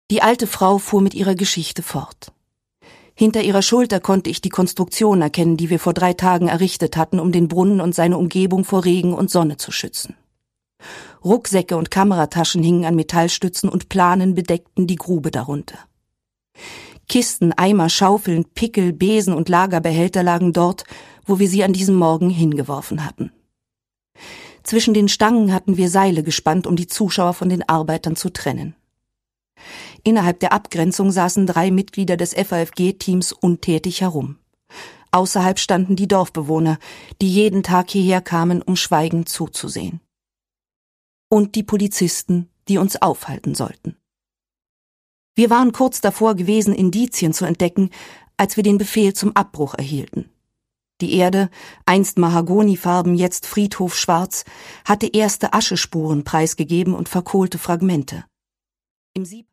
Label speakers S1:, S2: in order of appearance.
S1: Die alte Frau fuhr mit ihrer Geschichte fort. Hinter ihrer Schulter konnte ich die Konstruktion erkennen, die wir vor 3 Tagen errichtet hatten, um den Brunnen und seine Umgebung vor Regen und Sonne zu schützen. Rucksäcke und Kamerataschen hingen an Metallstützen und Planen bedeckten die Grube darunter. Kisten, Eimer, Schaufeln, Pickel, Besen und Lagerbehälter lagen dort, wo wir sie an diesem Morgen hingeworfen hatten. Zwischen den Stangen hatten wir Seile gespannt, um die Zuschauer von den Arbeitern zu trennen. Innerhalb der Abgrenzung saßen 3 Mitglieder des FAFG-Teams untätig herum. Außerhalb standen die Dorfbewohner, die jeden Tag hierher kamen, um schweigend zuzusehen. Und die Polizisten, die uns aufhalten sollten. Wir waren kurz davor gewesen, Indizien zu entdecken, als wir den Befehl zum Abbruch erhielten. Die Erde, einst Mahagonifarben, jetzt friedhofschwarz, hatte erste Aschespuren preisgegeben und verkohlte Fragmente. Im Sieb